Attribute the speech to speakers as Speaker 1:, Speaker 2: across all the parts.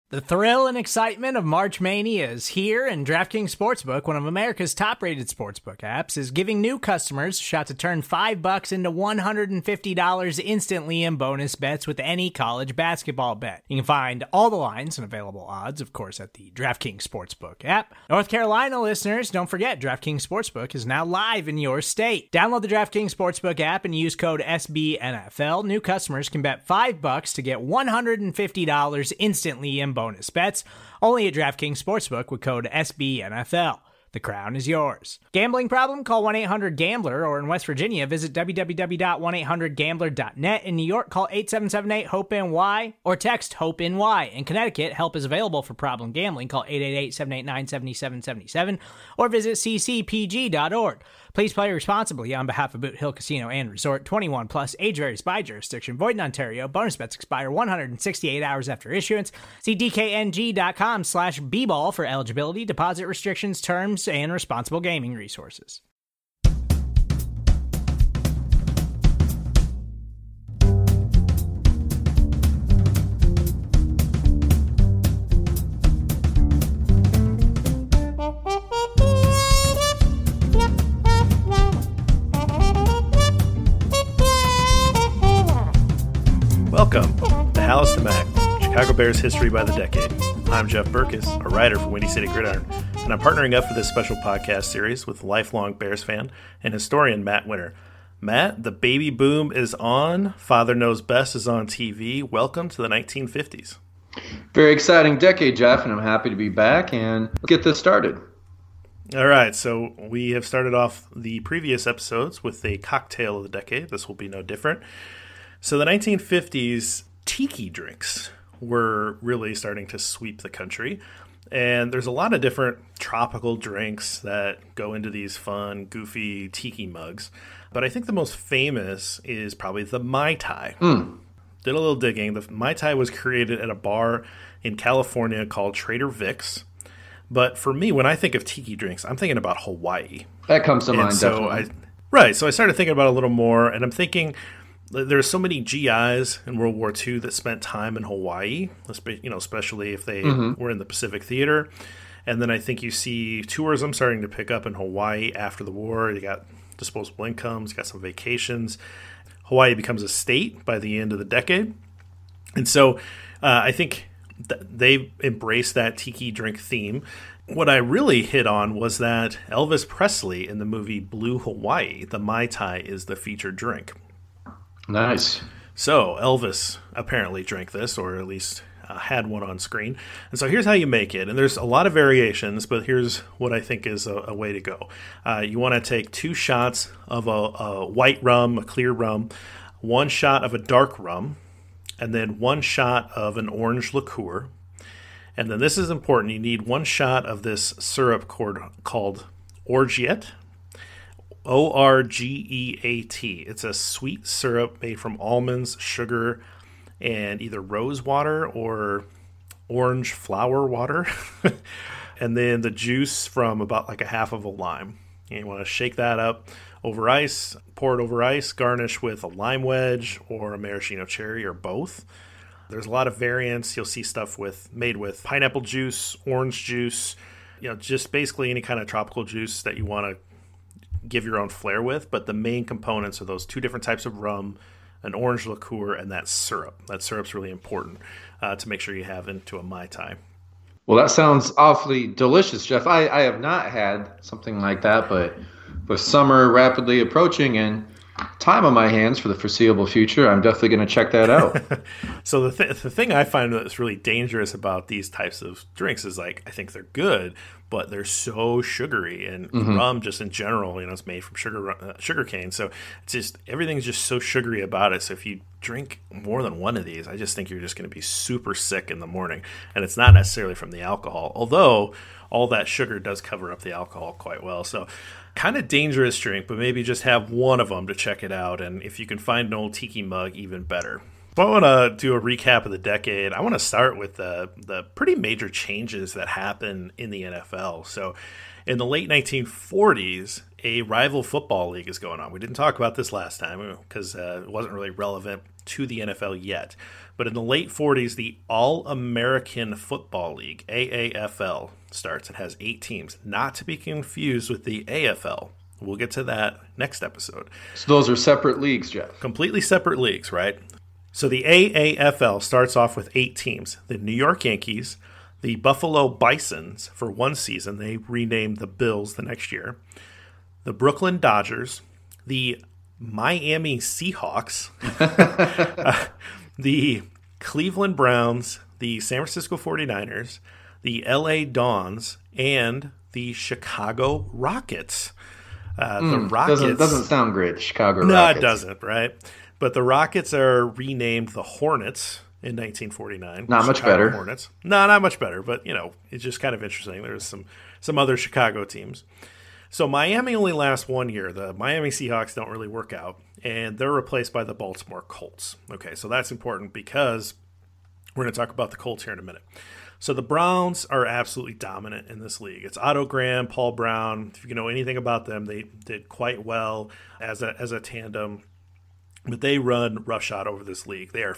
Speaker 1: The thrill and excitement of March Mania is here, and DraftKings Sportsbook, one of America's top-rated sportsbook apps, is giving new customers a shot to turn $5 into $150 instantly in bonus bets with any college basketball bet. You can find all the lines and available odds, of course, at the DraftKings Sportsbook app. North Carolina listeners, don't forget, DraftKings Sportsbook is now live in your state. Download the DraftKings Sportsbook app and use code SBNFL. New customers can bet $5 to get $150 instantly in bonus bets, only at DraftKings Sportsbook with code SBNFL. The crown is yours. Gambling problem? Call 1-800-GAMBLER, or in West Virginia, visit www.1800gambler.net. In New York, call 877-8-HOPE-NY or text HOPE-NY. In Connecticut, help is available for problem gambling. Call 888-789-7777 or visit ccpg.org. Please play responsibly on behalf of Boot Hill Casino and Resort. 21 plus, age varies by jurisdiction. Void in Ontario. Bonus bets expire 168 hours after issuance. See dkng.com/bball for eligibility, deposit restrictions, terms, and responsible gaming resources.
Speaker 2: Welcome to Hallis to Mac, Chicago Bears History by the Decade. I'm Jeff Berkes, a writer for Windy City Gridiron, and I'm partnering up for this special podcast series with lifelong Bears fan and historian Matt Winter. Matt, the baby boom is on. Father Knows Best is on TV. Welcome to the 1950s.
Speaker 3: Very exciting decade, Jeff, and I'm happy to be back, and let's get this started.
Speaker 2: All right, so we have started off the previous episodes with a cocktail of the decade. This will be no different. So the 1950s, tiki drinks were really starting to sweep the country. And there's a lot of different tropical drinks that go into these fun, goofy tiki mugs. But I think the most famous is probably the Mai Tai. Did a little digging. The Mai Tai was created at a bar in California called Trader Vic's. But for me, when I think of tiki drinks, I'm thinking about Hawaii.
Speaker 3: That comes to mind, definitely.
Speaker 2: So I started thinking about it a little more, and I'm thinking there are so many GIs in World War II that spent time in Hawaii, especially if they were in the Pacific Theater. And then I think you see tourism starting to pick up in Hawaii after the war. You got disposable incomes, you got some vacations. Hawaii becomes a state by the end of the decade. And so I think they embraced that tiki drink theme. What I really hit on was that Elvis Presley in the movie Blue Hawaii, the Mai Tai is the featured drink.
Speaker 3: Nice.
Speaker 2: So Elvis apparently drank this, or at least had one on screen. And so here's how you make it. And there's a lot of variations, but here's what I think is a way to go. You want to take 2 shots of a white rum, a clear rum, 1 shot of a dark rum, and then 1 shot of an orange liqueur. And then this is important. You need 1 shot of this syrup called Orgeat. Orgeat. It's a sweet syrup made from almonds, sugar, and either rose water or orange flower water. And then the juice from about like a half of a lime. And you want to shake that up over ice, pour it over ice, garnish with a lime wedge or a maraschino cherry or both. There's a lot of variants. You'll see stuff made with pineapple juice, orange juice, just basically any kind of tropical juice that you want to give your own flair with, but the main components are those 2 different types of rum, an orange liqueur, and that syrup. That syrup's really important to make sure you have into a Mai Tai.
Speaker 3: Well, that sounds awfully delicious, Jeff. I have not had something like that, but with summer rapidly approaching and time on my hands for the foreseeable future, I'm definitely going to check that out.
Speaker 2: So the thing I find that's really dangerous about these types of drinks is I think they're good, but they're so sugary, and rum just in general, it's made from sugar cane. So it's just, everything's just so sugary about it. So if you drink more than one of these, I just think you're just going to be super sick in the morning. And it's not necessarily from the alcohol, although all that sugar does cover up the alcohol quite well. So kind of dangerous drink, but maybe just have one of them to check it out. And if you can find an old tiki mug, even better. So I want to do a recap of the decade. I want to start with the pretty major changes that happened in the NFL. So in the late 1940s, a rival football league is going on. We didn't talk about this last time because it wasn't really relevant to the NFL yet. But in the late 40s, the All-American Football League, AAFL, starts. It has 8 teams, not to be confused with the AFL. We'll get to that next episode.
Speaker 3: So those are separate leagues, Jeff.
Speaker 2: Completely separate leagues, right? So the AAFL starts off with 8 teams. The New York Yankees, the Buffalo Bisons for one season. They renamed the Bills the next year. The Brooklyn Dodgers, the Miami Seahawks, the Cleveland Browns, the San Francisco 49ers, the LA Dons, and the Chicago Rockets. The Rockets
Speaker 3: doesn't sound great, the Chicago
Speaker 2: No,
Speaker 3: Rockets.
Speaker 2: it doesn't, right? But the Rockets are renamed the Hornets in 1949.
Speaker 3: Not much
Speaker 2: Chicago
Speaker 3: better.
Speaker 2: Hornets. No, not much better, but, it's just kind of interesting. There's some other Chicago teams. So Miami only lasts 1 year. The Miami Seahawks don't really work out, and they're replaced by the Baltimore Colts. Okay, so that's important because we're going to talk about the Colts here in a minute. So the Browns are absolutely dominant in this league. It's Otto Graham, Paul Brown. If you know anything about them, they did quite well as a tandem. But they run roughshod over this league. They are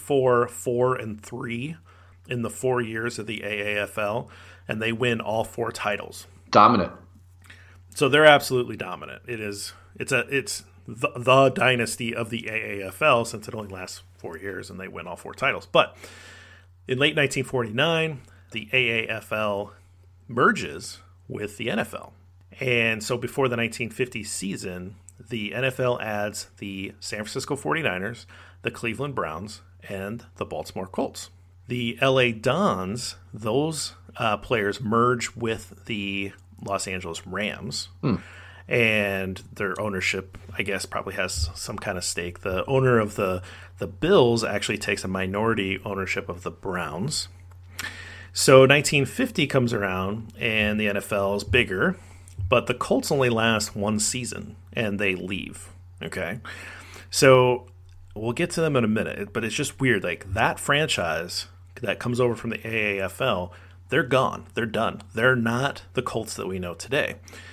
Speaker 2: 54-4-3 in the 4 years of the AAFL, and they win all 4 titles.
Speaker 3: Dominant.
Speaker 2: So they're absolutely dominant. It's the dynasty of the AAFL since it only lasts 4 years and they win all 4 titles. But in late 1949, the AAFL merges with the NFL. And so before the 1950 season, the NFL adds the San Francisco 49ers, the Cleveland Browns, and the Baltimore Colts. The LA Dons, those players merge with the Los Angeles Rams, and their ownership, I guess, probably has some kind of stake. The owner of the Bills actually takes a minority ownership of the Browns. So 1950 comes around, and the NFL is bigger, but the Colts only last 1 season, and they leave. Okay, so we'll get to them in a minute, but it's just weird. Like, that franchise that comes over from the AAFL, they're gone. They're done. They're not the Colts that we know today.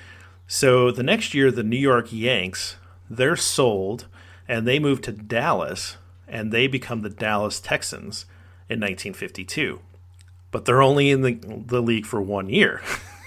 Speaker 2: So the next year, the New York Yanks, they're sold, and they move to Dallas, and they become the Dallas Texans in 1952. But they're only in the league for 1 year.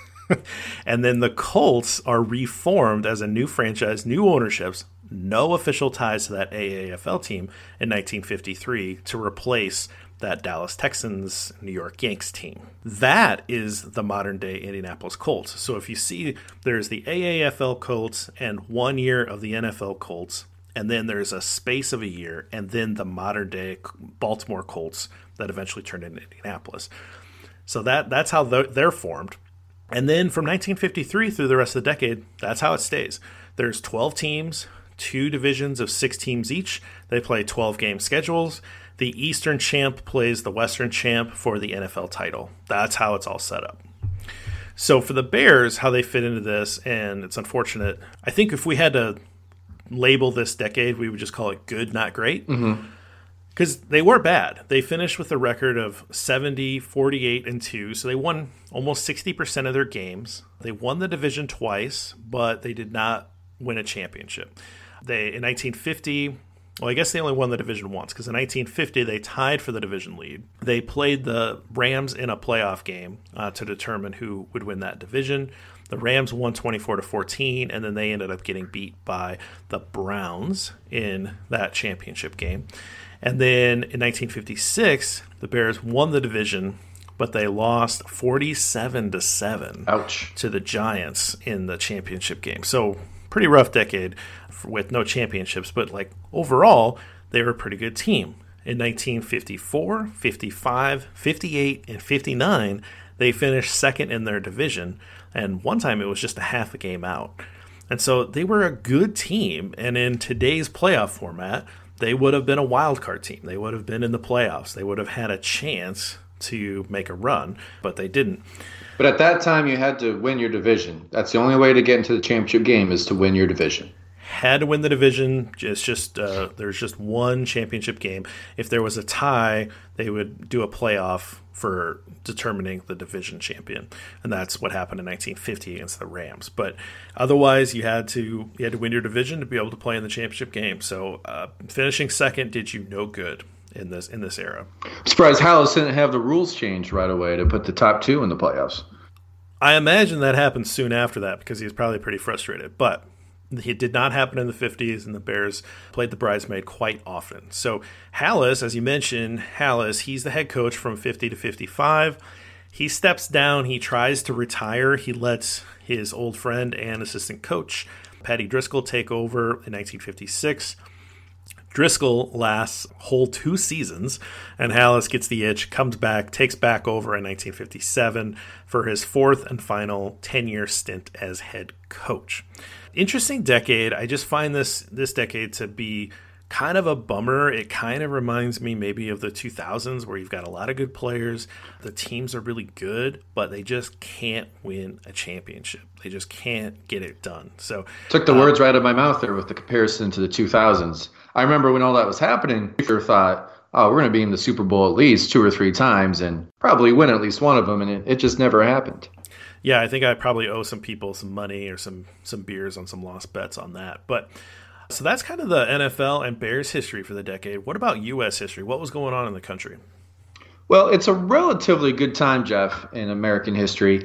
Speaker 2: And then the Colts are reformed as a new franchise, new ownerships, no official ties to that AAFL team in 1953 to replace that Dallas Texans, New York Yanks team. That is the modern-day Indianapolis Colts. So if you see, there's the AAFL Colts and 1 year of the NFL Colts, and then there's a space of a year, and then the modern-day Baltimore Colts that eventually turned into Indianapolis. So that's how they're formed. And then from 1953 through the rest of the decade, that's how it stays. There's 12 teams, 2 divisions of 6 teams each. They play 12-game schedules. The Eastern champ plays the Western champ for the NFL title. That's how it's all set up. So for the Bears, how they fit into this, and it's unfortunate. I think if we had to label this decade, we would just call it good, not great. Because they were bad. They finished with a record of 70, 48-2. So they won almost 60% of their games. They won the division twice, but they did not win a championship. In 1950... Well, I guess they only won the division once because in 1950 they tied for the division lead. They played the Rams in a playoff game to determine who would win that division. The Rams won 24-14, and then they ended up getting beat by the Browns in that championship game. And then in 1956, the Bears won the division, but they lost 47-7 to the Giants in the championship game. So pretty rough decade with no championships, but like overall, they were a pretty good team. In 1954, 55, 58, and 59, they finished second in their division, and one time it was just a half a game out. And so they were a good team, and in today's playoff format, they would have been a wild card team. They would have been in the playoffs. They would have had a chance to make a run, but they didn't.
Speaker 3: But at that time, you had to win your division. That's the only way to get into the championship game is to win your division.
Speaker 2: had to win the division. There's just one championship game. If there was a tie, they would do a playoff for determining the division champion, and that's what happened in 1950 against the Rams. But otherwise, you had to win your division to be able to play in the championship game. So finishing second did you no good in this era.
Speaker 3: I'm surprised Halas didn't have the rules changed right away to put the top two in the playoffs.
Speaker 2: I imagine that happened soon after that because he was probably pretty frustrated, but it did not happen in the 50s, and the Bears played the bridesmaid quite often. So Halas, as you mentioned, he's the head coach from 50 to 55. He steps down. He tries to retire. He lets his old friend and assistant coach, Patty Driscoll, take over in 1956. Driscoll lasts whole 2 seasons, and Halas gets the itch, comes back, takes back over in 1957 for his 4th and final 10-year stint as head coach. Interesting decade. I just find this decade to be kind of a bummer. It kind of reminds me maybe of the 2000s where you've got a lot of good players. The teams are really good, but they just can't win a championship. They just can't get it done. So
Speaker 3: took the words right out of my mouth there with the comparison to the 2000s. I remember when all that was happening, we thought, oh, we're going to be in the Super Bowl at least 2 or 3 times and probably win at least one of them, and it just never happened.
Speaker 2: Yeah, I think I probably owe some people some money or some beers on some lost bets on that. But so that's kind of the NFL and Bears history for the decade. What about U.S. history? What was going on in the country?
Speaker 3: Well, it's a relatively good time, Jeff, in American history.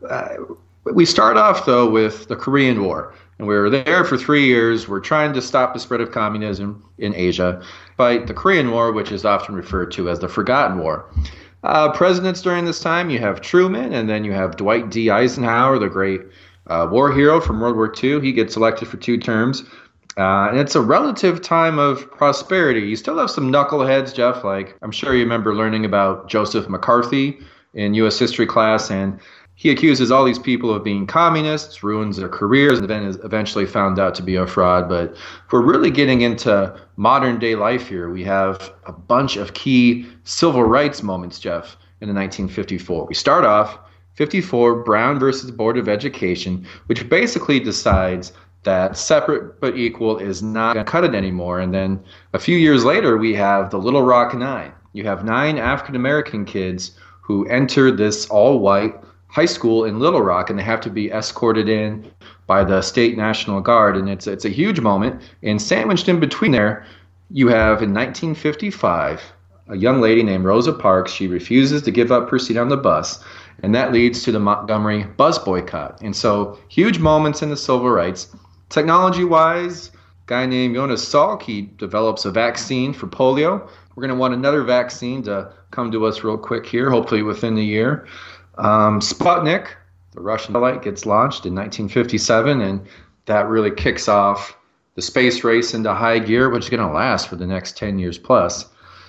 Speaker 3: We start off, though, with the Korean War. And we were there for 3 years. We're trying to stop the spread of communism in Asia. Fight the Korean War, which is often referred to as the Forgotten War. Presidents during this time, you have Truman, and then you have Dwight D. Eisenhower, the great war hero from World War II. He gets elected for 2 terms. And it's a relative time of prosperity. You still have some knuckleheads, Jeff, like I'm sure you remember learning about Joseph McCarthy in U.S. history class, and he accuses all these people of being communists, ruins their careers, and then is eventually found out to be a fraud. But if we're really getting into modern day life here, we have a bunch of key civil rights moments, Jeff, in the 1954. We start off 54, Brown versus Board of Education, which basically decides that separate but equal is not going to cut it anymore. And then a few years later, we have the Little Rock Nine. You have 9 African-American kids who enter this all-white high school in Little Rock, and they have to be escorted in by the State National Guard, and it's a huge moment. And sandwiched in between there, you have in 1955 a young lady named Rosa Parks. She refuses to give up her seat on the bus, and that leads to the Montgomery bus boycott. And so huge moments in the civil rights. Technology-wise, a guy named Jonas Salk, he develops a vaccine for polio. We're going to want another vaccine to come to us real quick here, hopefully within the year. Sputnik, the Russian satellite, gets launched in 1957, and that really kicks off the space race into high gear, which is going to last for the next 10 years plus.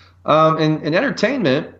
Speaker 3: In entertainment,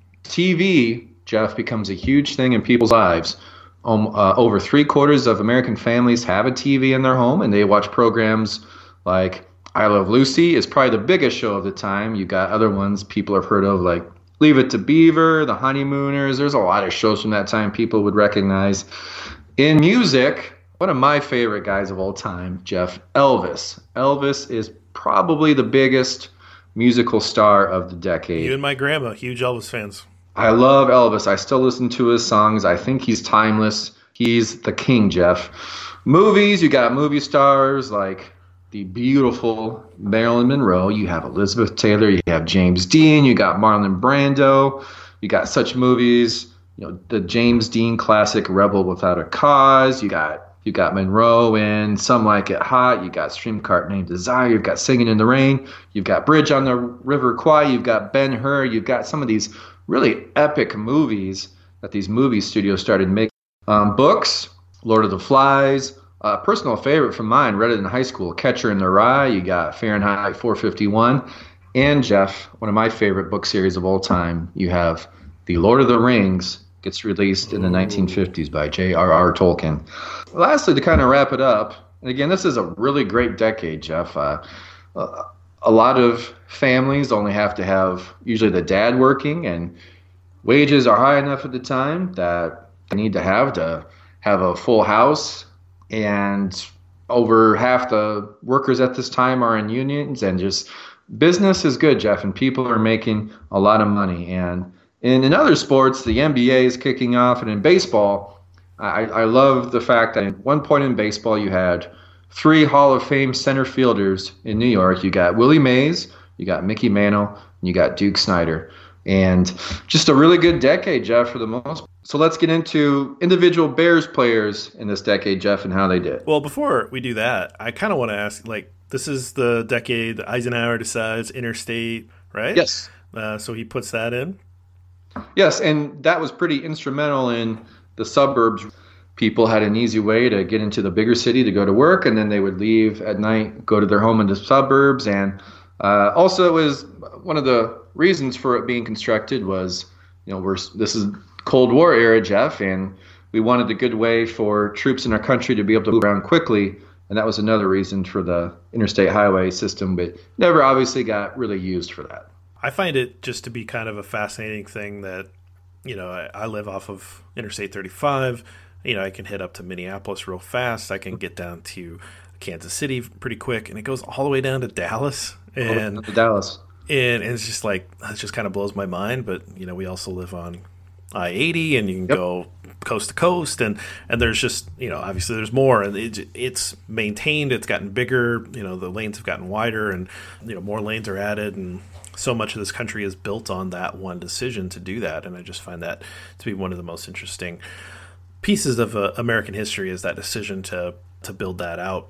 Speaker 3: TV, Jeff, becomes a huge thing in people's lives. Over 3/4 of American families have a TV in their home, and they watch programs like I Love Lucy is probably the biggest show of the time. You got other ones people have heard of like Leave It to Beaver, The Honeymooners. There's a lot of shows from that time people would recognize. In music, one of my favorite guys of all time, Jeff, Elvis. Elvis is probably the biggest musical star of the decade.
Speaker 2: You and my grandma, huge Elvis fans.
Speaker 3: I love Elvis. I still listen to his songs. I think he's timeless. He's the king, Jeff. Movies, you got movie stars like the beautiful Marilyn Monroe. You have Elizabeth Taylor. You have James Dean. You got Marlon Brando. You got such movies, the James Dean classic Rebel Without a Cause. You got Monroe in Some Like It Hot. You got Streetcar Named Desire. You've got Singing in the Rain. You've got Bridge on the River Kwai. You've got Ben-Hur. You've got some of these really epic movies that these movie studios started making. Books, Lord of the Flies. Personal favorite from mine, read it in high school, Catcher in the Rye. You got Fahrenheit 451. And Jeff, one of my favorite book series of all time, you have The Lord of the Rings, gets released in the 1950s by J.R.R. Tolkien. Lastly, to kind of wrap it up, and again, this is a really great decade, Jeff. A lot of families only have to have usually the dad working, and wages are high enough at the time that they need to have a full house. And over half the workers at this time are in unions, and just business is good, Jeff, and people are making a lot of money. And in other sports, the NBA is kicking off, and in baseball, I love the fact that at one point in baseball you had three Hall of Fame center fielders in New York. You got Willie Mays, you got Mickey Mantle, and you got Duke Snider. And just a really good decade, Jeff, for the most part. So let's get into individual Bears players in this decade, Jeff, and how they did.
Speaker 2: Well, before we do that, I kind of want to ask, this is the decade that Eisenhower decides interstate, right?
Speaker 3: Yes.
Speaker 2: So he puts that in?
Speaker 3: Yes, and that was pretty instrumental in the suburbs. People had an easy way to get into the bigger city to go to work, and then they would leave at night, go to their home in the suburbs. And also, it was one of the reasons for it being constructed was, this is Cold War era, Jeff, and we wanted a good way for troops in our country to be able to move around quickly, and that was another reason for the interstate highway system, but never obviously got really used for that.
Speaker 2: I find it just to be kind of a fascinating thing that, I live off of Interstate 35. I can hit up to Minneapolis real fast. I can get down to Kansas City pretty quick, and it goes all the way down to Dallas. And it's just it just kind of blows my mind. But, we also live on I-80, and you can go coast to coast, and there's just, obviously there's more, and it's maintained, it's gotten bigger, the lanes have gotten wider, and, more lanes are added, and so much of this country is built on that one decision to do that. And I just find that to be one of the most interesting pieces of American history, is that decision to build that out.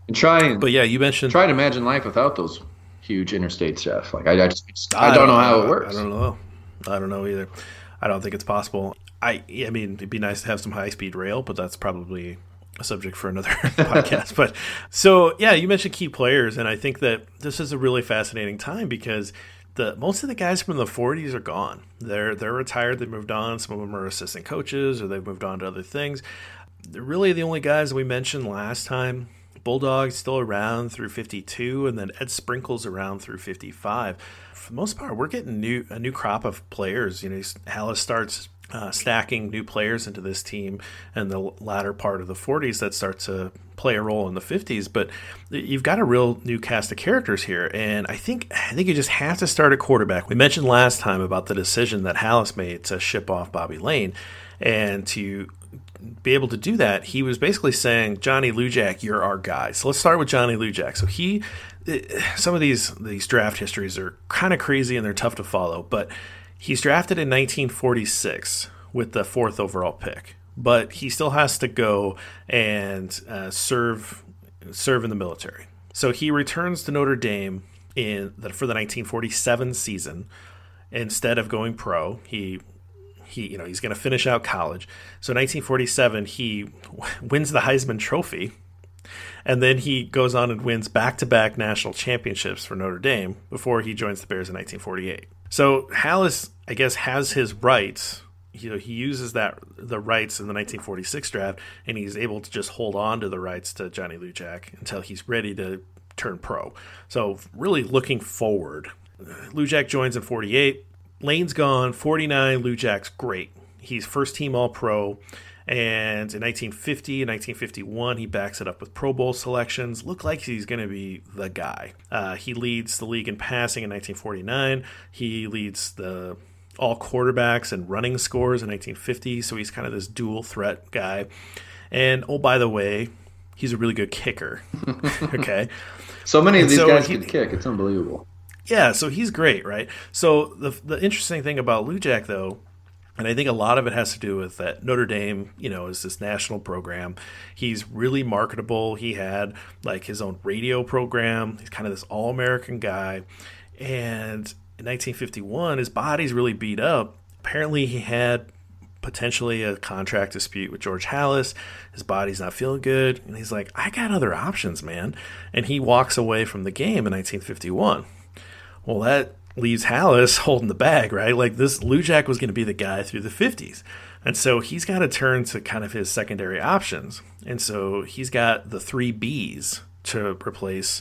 Speaker 3: But
Speaker 2: yeah, you mentioned
Speaker 3: try to imagine life without those huge interstates, Jeff. I don't know how it works.
Speaker 2: I don't know either. I don't think it's possible. I mean, it'd be nice to have some high-speed rail, but that's probably a subject for another podcast. But so, yeah, you mentioned key players, and I think that this is a really fascinating time because most of the guys from the 40s are gone. They're retired. They moved on. Some of them are assistant coaches, or they've moved on to other things. They're really the only guys that we mentioned last time. Bulldog's still around through 52, and then Ed Sprinkle's around through 55. For the most part, we're getting a new crop of players. Halas starts stacking new players into this team in the latter part of the 40s that start to play a role in the 50s. But you've got a real new cast of characters here, and I think you just have to start at quarterback. We mentioned last time about the decision that Halas made to ship off Bobby Lane, and to be able to do that, he was basically saying, Johnny Lujack, you're our guy. So let's start with Johnny Lujack. So some of these draft histories are kind of crazy and they're tough to follow, but he's drafted in 1946 with the 4th overall pick, but he still has to go and serve in the military. So he returns to Notre Dame for the 1947 season. Instead of going pro, he's going to finish out college. So in 1947, he wins the Heisman Trophy, and then he goes on and wins back-to-back national championships for Notre Dame before he joins the Bears in 1948. So Halas, I guess, has his rights. He uses the rights in the 1946 draft, and he's able to just hold on to the rights to Johnny Lujack until he's ready to turn pro. So really looking forward. Lujack joins in 48. Lane's gone. 49, Lujack's great. He's first team All-Pro. And in 1950 and 1951, he backs it up with Pro Bowl selections. Look like he's going to be the guy. He leads the league in passing in 1949. He leads the all quarterbacks and running scores in 1950. So he's kind of this dual threat guy. And, oh, by the way, he's a really good kicker. Okay.
Speaker 3: So many of these guys can kick. It's unbelievable.
Speaker 2: Yeah, so he's great, right? So the interesting thing about Lujack, though, and I think a lot of it has to do with that Notre Dame, is this national program. He's really marketable. He had his own radio program. He's kind of this all-American guy. And in 1951, his body's really beat up. Apparently, he had potentially a contract dispute with George Halas. His body's not feeling good. And he's like, I got other options, man. And he walks away from the game in 1951. Well, that leaves Halas holding the bag, right? This Lujack was going to be the guy through the 50s. And so he's got to turn to kind of his secondary options. And so he's got the 3 Bs to replace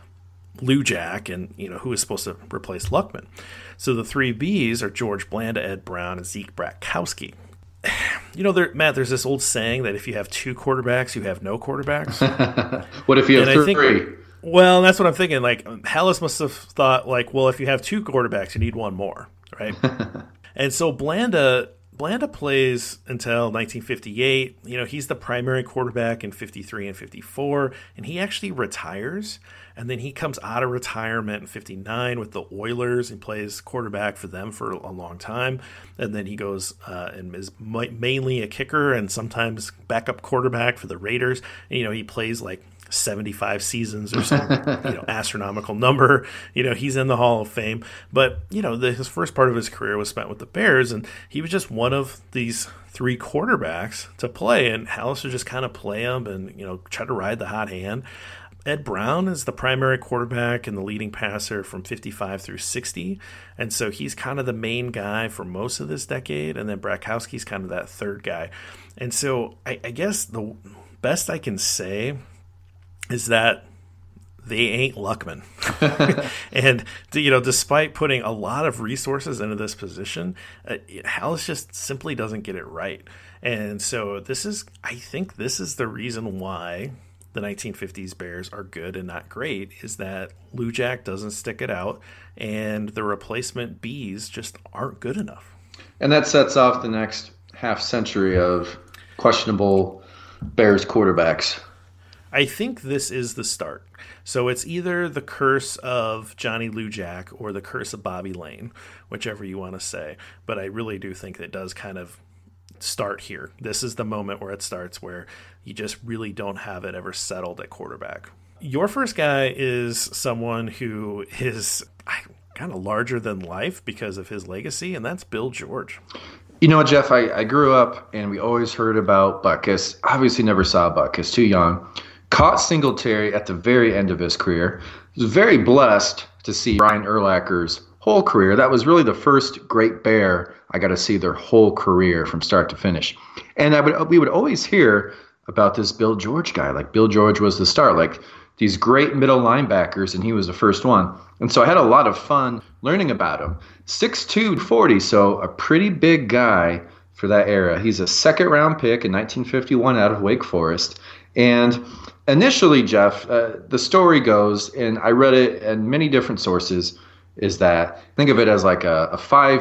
Speaker 2: Lujack and, who is supposed to replace Luckman. So the 3 Bs are George Blanda, Ed Brown, and Zeke Bratkowski. Matt, there's this old saying that if you have two quarterbacks, you have no quarterbacks.
Speaker 3: What if you have three?
Speaker 2: Well, that's what I'm thinking. Like, Halas must have thought, like, well, if you have two quarterbacks, you need one more, right? And so Blanda plays until 1958. He's the primary quarterback in 53 and 54, and he actually retires. And then he comes out of retirement in 59 with the Oilers and plays quarterback for them for a long time. And then he goes and is mainly a kicker and sometimes backup quarterback for the Raiders. And, he plays like 75 seasons or some astronomical number. He's in the Hall of Fame. But, his first part of his career was spent with the Bears, and he was just one of these three quarterbacks to play. And Halas would just kind of play him and, try to ride the hot hand. Ed Brown is the primary quarterback and the leading passer from 55 through 60. And so he's kind of the main guy for most of this decade. And then Brakowski's kind of that third guy. And so I guess the best I can say is that they ain't Luckman. And, despite putting a lot of resources into this position, Halas just simply doesn't get it right. And so I think this is the reason why the 1950s Bears are good and not great, is that Lujack doesn't stick it out and the replacement Bs just aren't good enough.
Speaker 3: And that sets off the next half century of questionable Bears quarterbacks.
Speaker 2: I think this is the start. So it's either the curse of Johnny Lujack or the curse of Bobby Lane, whichever you want to say. But I really do think it does kind of start here. This is the moment where it starts, where you just really don't have it ever settled at quarterback. Your first guy is someone who is kind of larger than life because of his legacy, and that's Bill George.
Speaker 3: You know what, Jeff? I grew up and we always heard about Butkus. Obviously never saw Butkus, too young. Caught Singletary at the very end of his career. Was very blessed to see Brian Urlacher's whole career. That was really the first great Bear I got to see their whole career from start to finish. And we would always hear about this Bill George guy. Like, Bill George was the star. Like, these great middle linebackers, and he was the first one. And so I had a lot of fun learning about him. 6'2", 40, so a pretty big guy for that era. He's a second-round pick in 1951 out of Wake Forest. And initially, Jeff, the story goes, and I read it in many different sources, is that think of it as like a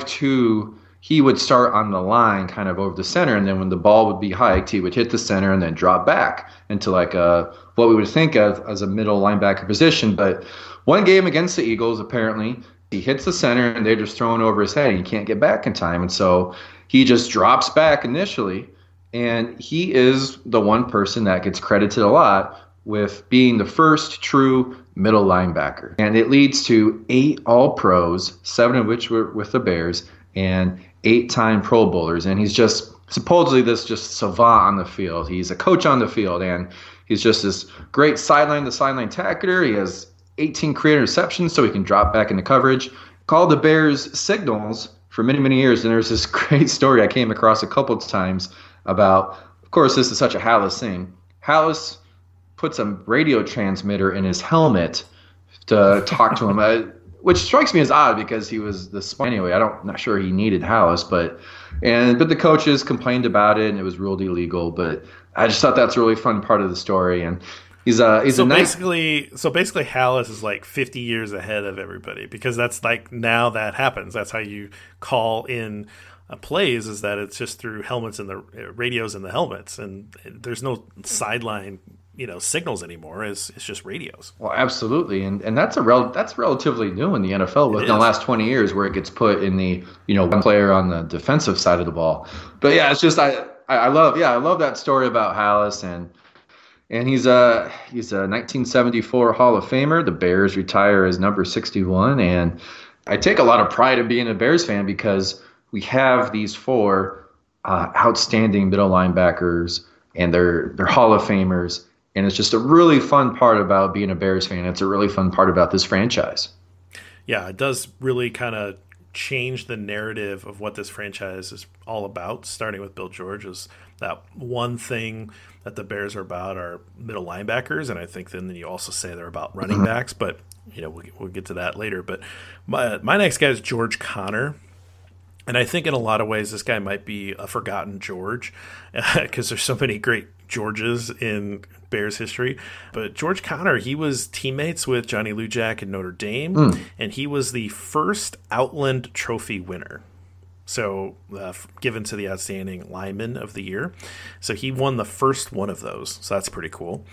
Speaker 3: 5'2", he would start on the line kind of over the center, and then when the ball would be hiked, he would hit the center and then drop back into like what we would think of as a middle linebacker position. But one game against the Eagles, apparently, he hits the center and they're just throwing over his head and he can't get back in time. And so he just drops back initially, and he is the one person that gets credited a lot with being the first true middle linebacker. And it leads to 8 All-Pros, 7 of which were with the Bears, and 8-time Pro Bowlers. And he's just supposedly this just savant on the field. He's a coach on the field, and he's just this great sideline-to-sideline tackler. He has 18 career interceptions, so he can drop back into coverage. Called the Bears signals for many, many years. And there's this great story I came across a couple of times about, of course, this is such a Halas thing. Halas puts a radio transmitter in his helmet to talk to him, which strikes me as odd because he was the smart anyway. I'm not sure he needed Halas, but the coaches complained about it and it was ruled illegal. But I just thought that's a really fun part of the story. And basically Halas is like 50 years ahead of everybody, because that's like, now that happens. That's how you call in plays, is that it's just through helmets and the radios in the helmets, and there's no sideline signals anymore. It's just radios. Well, absolutely, and that's relatively new in the NFL within the last 20 years, where it gets put in the one player on the defensive side of the ball. But yeah, it's just I love that story about Halas, and he's a 1974 Hall of Famer. The Bears retire as number 61, and I take a lot of pride in being a Bears fan because we have these 4 outstanding middle linebackers, and they're Hall of Famers. And it's just a really fun part about being a Bears fan. It's a really fun part about this franchise.
Speaker 2: Yeah, it does really kind of change the narrative of what this franchise is all about, starting with Bill George. Is that one thing that the Bears are about are middle linebackers, and I think then you also say they're about running backs, but we'll get to that later. But my next guy is George Conner. And I think in a lot of ways, this guy might be a forgotten George because there's so many great Georges in Bears history. But George Conner, he was teammates with Johnny Lujack in Notre Dame, and he was the first Outland Trophy winner. So given to the outstanding lineman of the year. So he won the first one of those. So that's pretty cool.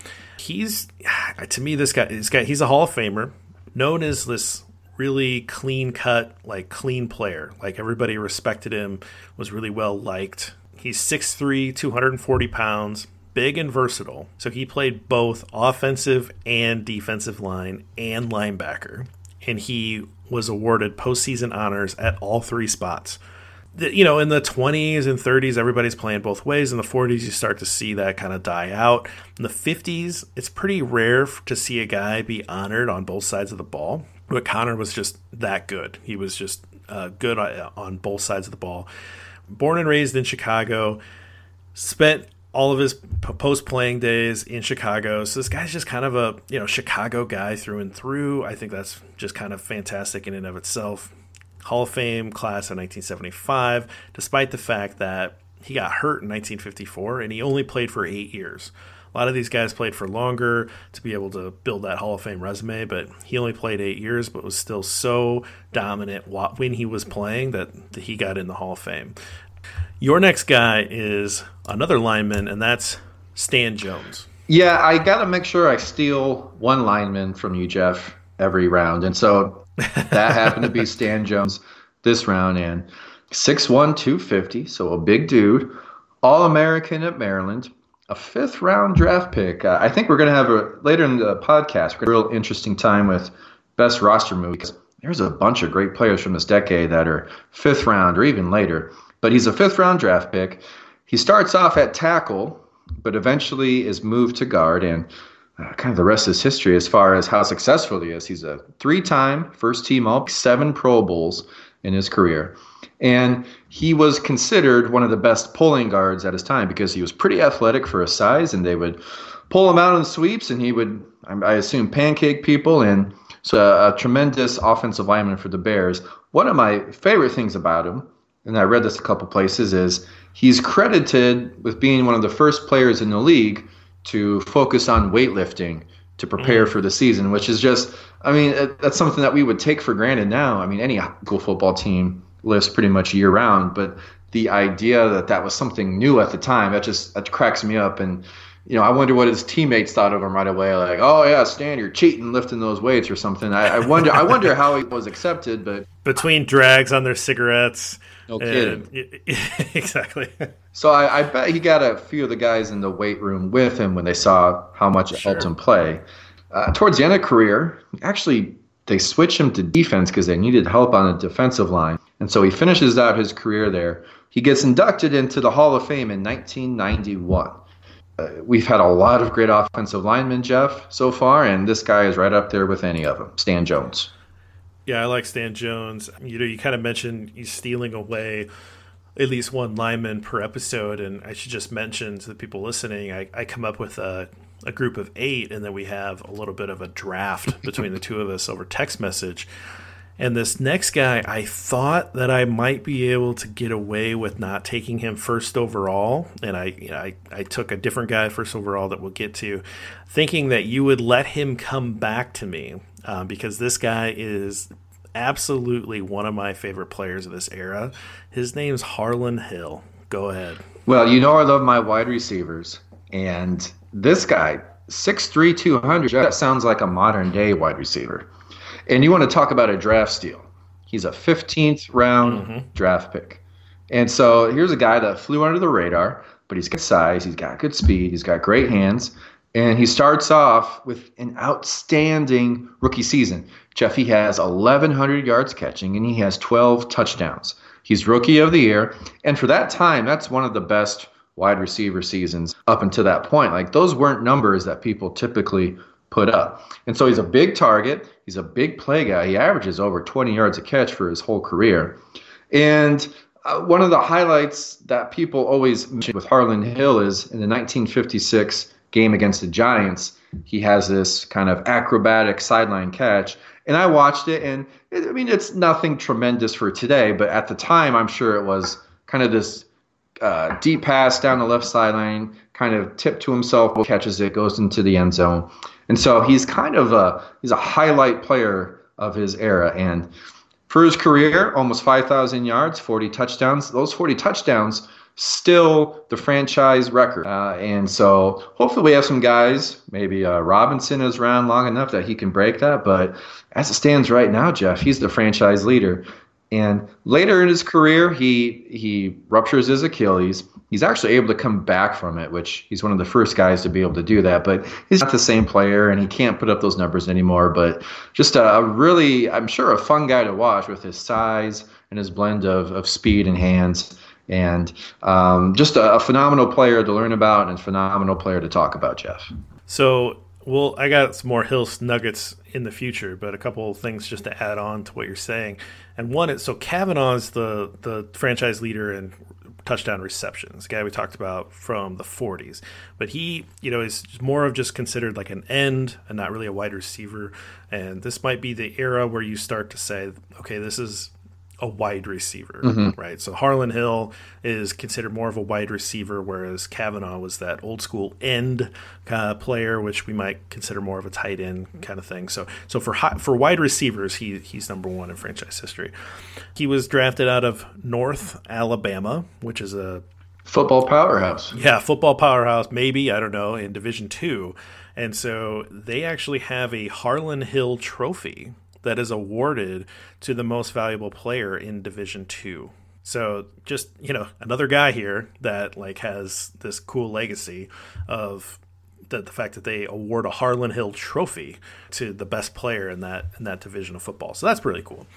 Speaker 2: To me, this guy, he's a Hall of Famer, known as this really clean cut, like clean player. Like everybody respected him, was really well liked. He's 6'3", 240 pounds, big and versatile. So he played both offensive and defensive line and linebacker. And he was awarded postseason honors at all three spots. In the 20s and 30s, everybody's playing both ways. In the 40s, you start to see that kind of die out. In the 50s, it's pretty rare to see a guy be honored on both sides of the ball. But Conner was just that good. He was just good on both sides of the ball. Born and raised in Chicago, spent all of his post-playing days in Chicago. So this guy's just kind of a Chicago guy through and through. I think that's just kind of fantastic in and of itself. Hall of Fame class in 1975, despite the fact that he got hurt in 1954 and he only played for 8 years. A lot of these guys played for longer to be able to build that Hall of Fame resume, but he only played 8 years, but was still so dominant when he was playing that he got in the Hall of Fame. Your next guy is another lineman, and that's Stan Jones.
Speaker 3: Yeah, I got to make sure I steal one lineman from you, Jeff, every round. And so that happened to be Stan Jones this round, and 6'1", 250, so a big dude, All-American at Maryland. A fifth-round draft pick. I think we're going to have later in the podcast, a real interesting time with best roster move because there's a bunch of great players from this decade that are fifth round or even later. But he's a fifth-round draft pick. He starts off at tackle, but eventually is moved to guard, and kind of the rest is history as far as how successful he is. He's a 3-time first-team All, 7 Pro Bowls in his career. And he was considered one of the best pulling guards at his time because he was pretty athletic for his size, and they would pull him out on sweeps, and he would, I assume, pancake people. And so a tremendous offensive lineman for the Bears. One of my favorite things about him, and I read this a couple places, is he's credited with being one of the first players in the league to focus on weightlifting to prepare for the season, which is just, that's something that we would take for granted now. Any high school football team lifts pretty much year round, but the idea that was something new at the time, that cracks me up. And I wonder what his teammates thought of him right away, like, oh yeah, Stan, you're cheating lifting those weights or something. I wonder how he was accepted. But
Speaker 2: between drags on their cigarettes,
Speaker 3: no kidding.
Speaker 2: Exactly.
Speaker 3: So I bet he got a few of the guys in the weight room with him when they saw how much it helped him play. Towards the end of career, actually, they switched him to defense because they needed help on the defensive line. And so he finishes out his career there. He gets inducted into the Hall of Fame in 1991. We've had a lot of great offensive linemen, Jeff, so far, and this guy is right up there with any of them, Stan Jones.
Speaker 2: Yeah, I like Stan Jones. You kind of mentioned he's stealing away at least one lineman per episode, and I should just mention to the people listening, I come up with a group of 8, and then we have a little bit of a draft between the two of us over text message. And this next guy, I thought that I might be able to get away with not taking him first overall, and I took a different guy first overall that we'll get to, thinking that you would let him come back to me because this guy is absolutely one of my favorite players of this era. His name's Harlan Hill. Go ahead.
Speaker 3: Well, I love my wide receivers, and this guy, 6'3", 200, that sounds like a modern-day wide receiver. And you want to talk about a draft steal. He's a 15th round draft pick. And so here's a guy that flew under the radar, but he's got size, he's got good speed, he's got great hands, and he starts off with an outstanding rookie season. Jeff, he has 1,100 yards catching, and he has 12 touchdowns. He's Rookie of the Year, and for that time, that's one of the best wide receiver seasons up until that point. Like, those weren't numbers that people typically put up. And so he's a big target. He's a big play guy. He averages over 20 yards a catch for his whole career. And one of the highlights that people always mention with Harlan Hill is in the 1956 game against the Giants, he has this kind of acrobatic sideline catch, And I watched it, and it's nothing tremendous for today, but at the time, I'm sure it was kind of this deep pass down the left sideline, kind of tipped to himself, catches it, goes into the end zone. And so he's kind of he's a highlight player of his era. And for his career, almost 5,000 yards, 40 touchdowns. Those 40 touchdowns still the franchise record. And so hopefully we have some guys, maybe Robinson is around long enough that he can break that. But as it stands right now, Jeff, he's the franchise leader. And later in his career, he ruptures his Achilles. He's actually able to come back from it, which he's one of the first guys to be able to do that. But he's not the same player, and he can't put up those numbers anymore. But just a really, I'm sure, a fun guy to watch with his size and his blend of speed and hands. And just a phenomenal player to learn about and a phenomenal player to talk about, Jeff.
Speaker 2: So, well, I got some more Hill nuggets in the future, but a couple of things just to add on to what you're saying. And one is, so Kavanaugh's the franchise leader in touchdown receptions, guy we talked about from the 40s. But he, is more of just considered like an end and not really a wide receiver. And this might be the era where you start to say, okay, this is a wide receiver, right? So Harlan Hill is considered more of a wide receiver, whereas Kavanaugh was that old school end player, which we might consider more of a tight end kind of thing. So for wide receivers, he's number one in franchise history. He was drafted out of North Alabama, which is a
Speaker 3: football powerhouse.
Speaker 2: Yeah, football powerhouse, maybe, I don't know, in Division II. And so they actually have a Harlan Hill trophy that is awarded to the most valuable player in Division II. So just, another guy here that has this cool legacy of the fact that they award a Harlan Hill trophy to the best player in that division of football. So that's really cool.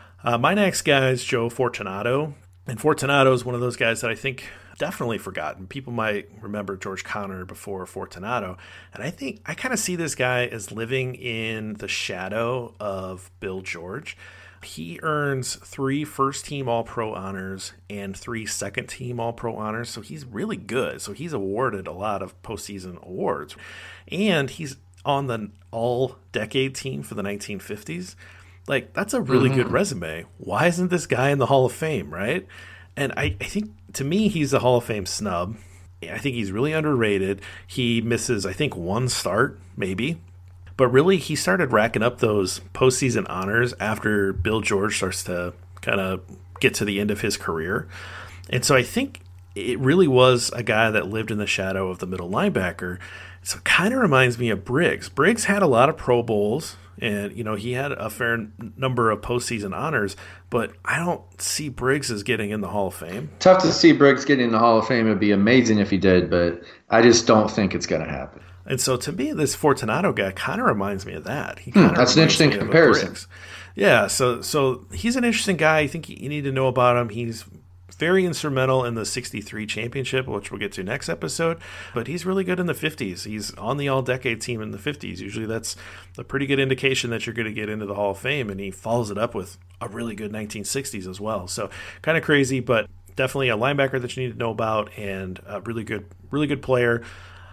Speaker 2: My next guy is Joe Fortunato. And Fortunato is one of those guys that I think definitely forgotten. People might remember George Conner before Fortunato. And I think I kind of see this guy as living in the shadow of Bill George. He earns 3 first-team All-Pro honors and 3 second-team All-Pro honors, so he's really good. So he's awarded a lot of postseason awards. And he's on the All-Decade team for the 1950s. That's a really good resume. Why isn't this guy in the Hall of Fame, right? And I think, to me, he's a Hall of Fame snub. I think he's really underrated. He misses, I think, 1 start, maybe. But really, he started racking up those postseason honors after Bill George starts to kind of get to the end of his career. And so I think it really was a guy that lived in the shadow of the middle linebacker. So it kind of reminds me of Briggs. Briggs had a lot of Pro Bowls. And, he had a fair number of postseason honors, but I don't see Briggs as getting in the Hall of Fame.
Speaker 3: Tough to see Briggs getting in the Hall of Fame. It would be amazing if he did, but I just don't think it's going to happen.
Speaker 2: And so to me, this Fortunato guy kind of reminds me of that.
Speaker 3: That's an interesting comparison.
Speaker 2: Yeah, so he's an interesting guy. I think you need to know about him. He's very instrumental in the 63 championship, which we'll get to next episode, but he's really good in the 50s. He's on the all-decade team in the 50s. Usually that's a pretty good indication that you're going to get into the Hall of Fame, and he follows it up with a really good 1960s as well. So kind of crazy, but definitely a linebacker that you need to know about and a really good player.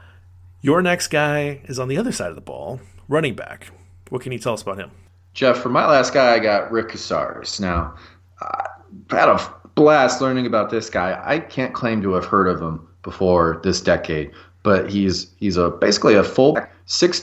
Speaker 2: Your next guy is on the other side of the ball, running back. What can you tell us about him?
Speaker 3: Jeff, for my last guy, I got Rick Casares. Now, I had a blast learning about this guy. I can't claim to have heard of him before this decade, but he's basically a fullback, 6'2",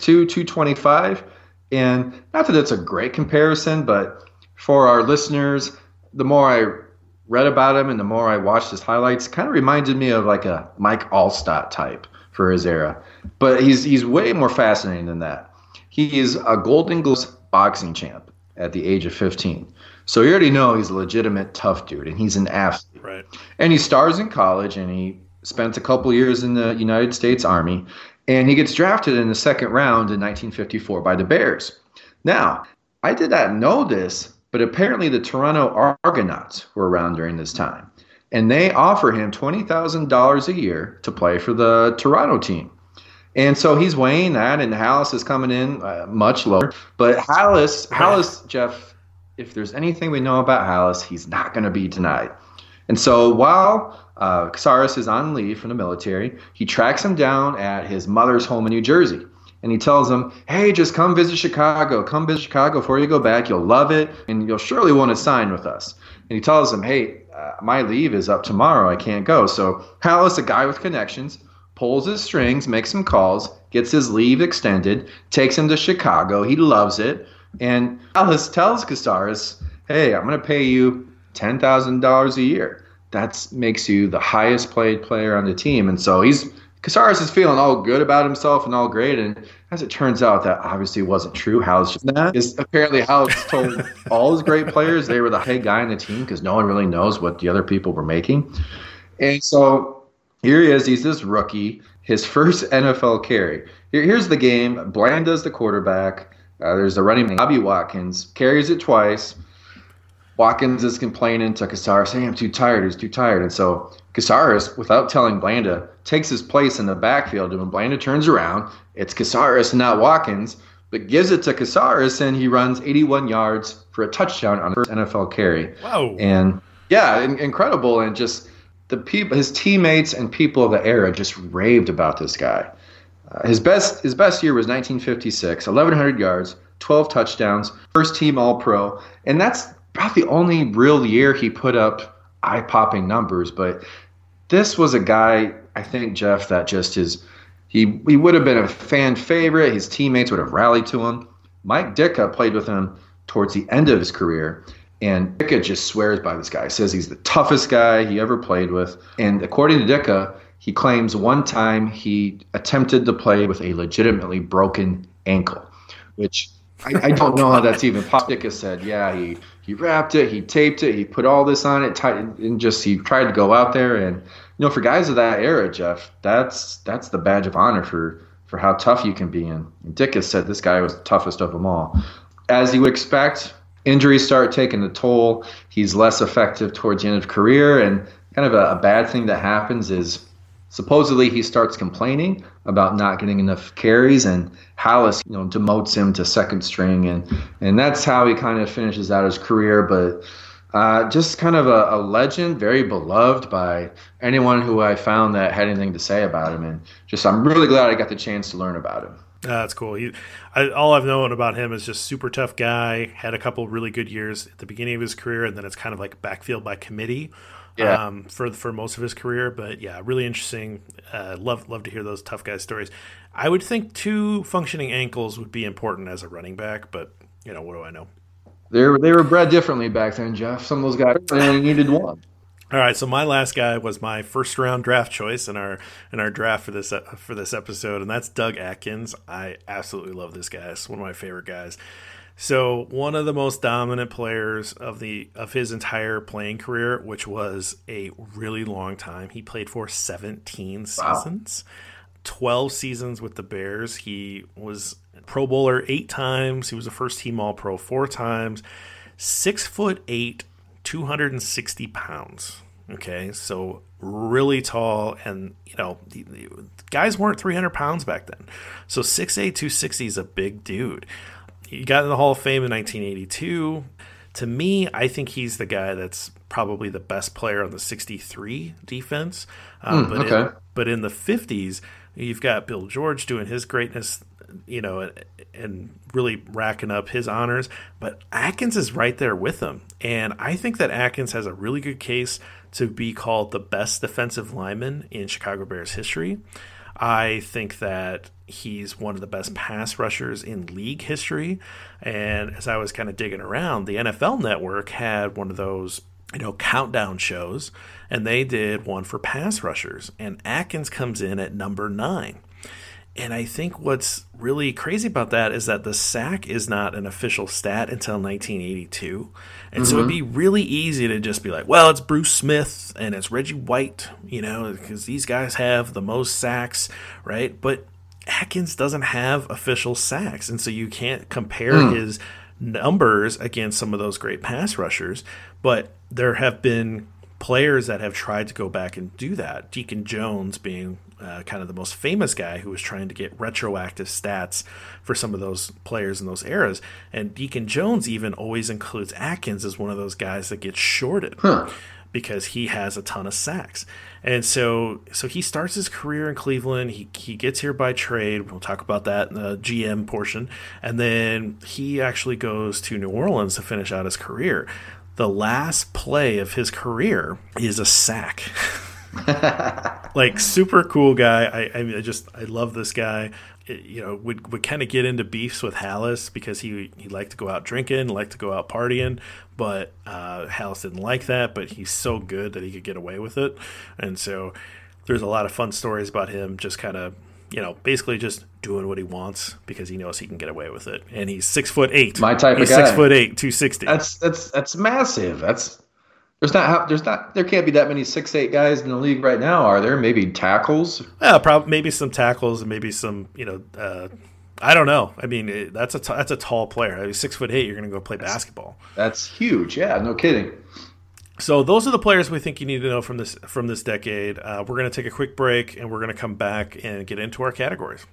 Speaker 3: 225, and not that it's a great comparison, but for our listeners, the more I read about him and the more I watched his highlights, it kind of reminded me of like a Mike Allstott type for his era, but he's way more fascinating than that. He is a Golden Gloves boxing champ at the age of 15. So you already know he's a legitimate tough dude, and he's an athlete.
Speaker 2: Right.
Speaker 3: And he stars in college, and he spent a couple years in the United States Army, and he gets drafted in the second round in 1954 by the Bears. Now, I did not know this, but apparently the Toronto Argonauts were around during this time, and they offer him $20,000 a year to play for the Toronto team. And so he's weighing that, and Halas is coming in much lower. But Halas, Jeff, if there's anything we know about Halas, he's not going to be denied. And so while Casares is on leave from the military, he tracks him down at his mother's home in New Jersey. and he tells him, hey, just come visit Chicago. Come visit Chicago before you go back. You'll love it, and you'll surely want to sign with us. And he tells him, hey, my leave is up tomorrow. I can't go. So Halas, a guy with connections, pulls his strings, makes some calls, gets his leave extended, takes him to Chicago. He loves it. And Halas tells Casares, hey, I'm going to pay you $10,000 a year. That makes you the highest paid player on the team. And so Casares is feeling all good about himself and all great. And as it turns out, that obviously wasn't true. Apparently Halas told all his great players they were the head guy on the team because no one really knows what the other people were making. And so here he is. He's this rookie, his first NFL carry. Here's the game. Blanda's the quarterback. There's the running back, Bobby Watkins, carries it twice. Watkins is complaining to Casares, hey, I'm too tired. He's too tired. And so Casares, without telling Blanda, takes his place in the backfield. And when Blanda turns around, it's Casares and not Watkins, but gives it to Casares, and he runs 81 yards for a touchdown on his first NFL carry.
Speaker 2: Wow.
Speaker 3: And yeah, incredible. And just his teammates and people of the era just raved about this guy. His best year was 1956, 1,100 yards, 12 touchdowns, first team All-Pro. And that's probably the only real year he put up eye-popping numbers. But this was a guy, I think, Jeff, that just he would have been a fan favorite. His teammates would have rallied to him. Mike Ditka played with him towards the end of his career, and Ditka just swears by this guy. Says he's the toughest guy he ever played with. And according to Ditka, he claims one time he attempted to play with a legitimately broken ankle, which I don't know how that's even possible. Ditka said, yeah, he wrapped it, he taped it, he put all this on it, and he tried to go out there. And for guys of that era, Jeff, that's the badge of honor for how tough you can be. And Ditka said this guy was the toughest of them all. As you would expect, injuries start taking a toll. He's less effective towards the end of career, and kind of a bad thing that happens is supposedly he starts complaining about not getting enough carries, and Halas, demotes him to second string, and that's how he kind of finishes out his career. But just kind of a legend, very beloved by anyone who I found that had anything to say about him, and just I'm really glad I got the chance to learn about him.
Speaker 2: That's cool. All I've known about him is just super tough guy. Had a couple really good years at the beginning of his career, and then it's kind of like backfield by committee. Yeah. For most of his career. But yeah, really interesting. Love to hear those tough guy stories. I would think 2 functioning ankles would be important as a running back, but what do I know?
Speaker 3: They were bred differently back then, Jeff. Some of those guys only needed one.
Speaker 2: All right, so my last guy was my first round draft choice in our draft for this episode, and that's Doug Atkins. I absolutely love this guy. It's one of my favorite guys. So one of the most dominant players of his entire playing career, which was a really long time. He played for 17 seasons, 12 seasons with the Bears. He was Pro Bowler 8 times. He was a first team All-Pro 4 times. 6'8", 260 pounds. Okay, so really tall, and the guys weren't 300 pounds back then. So 6'8", 260 is a big dude. He got in the Hall of Fame in 1982. To me, I think he's the guy that's probably the best player on the 63 defense. But in the 50s, you've got Bill George doing his greatness, and really racking up his honors. But Atkins is right there with him. And I think that Atkins has a really good case to be called the best defensive lineman in Chicago Bears history. I think that he's one of the best pass rushers in league history. And as I was kind of digging around, the NFL Network had one of those, countdown shows, and they did one for pass rushers. And Atkins comes in at number 9. And I think what's really crazy about that is that the sack is not an official stat until 1982. And so it'd be really easy to just be like, well, it's Bruce Smith and it's Reggie White, because these guys have the most sacks, right? But Atkins doesn't have official sacks. And so you can't compare his numbers against some of those great pass rushers. But there have been players that have tried to go back and do that. Deacon Jones being kind of the most famous guy who was trying to get retroactive stats for some of those players in those eras. And Deacon Jones even always includes Atkins as one of those guys that gets shorted. because he has a ton of sacks. And so he starts his career in Cleveland. He gets here by trade. We'll talk about that in the GM portion. And then he actually goes to New Orleans to finish out his career. The last play of his career is a sack. Like, super cool guy. I love this guy. Would kind of get into beefs with Halas because he liked to go out drinking, liked to go out partying, but Halas didn't like that, but he's so good that he could get away with it. And so there's a lot of fun stories about him just kind of, basically just doing what he wants because he knows he can get away with it. And he's 6'8".
Speaker 3: My type
Speaker 2: of
Speaker 3: guy.
Speaker 2: 6'8", 260.
Speaker 3: That's massive. There can't be that many 6'8" guys in the league right now, are there? Maybe tackles?
Speaker 2: Yeah, probably maybe some tackles and maybe some, I don't know. I mean, that's a tall player. I mean, 6'8", you're going to go play basketball.
Speaker 3: That's huge. Yeah, no kidding.
Speaker 2: So those are the players we think you need to know from this decade. We're going to take a quick break, and we're going to come back and get into our categories.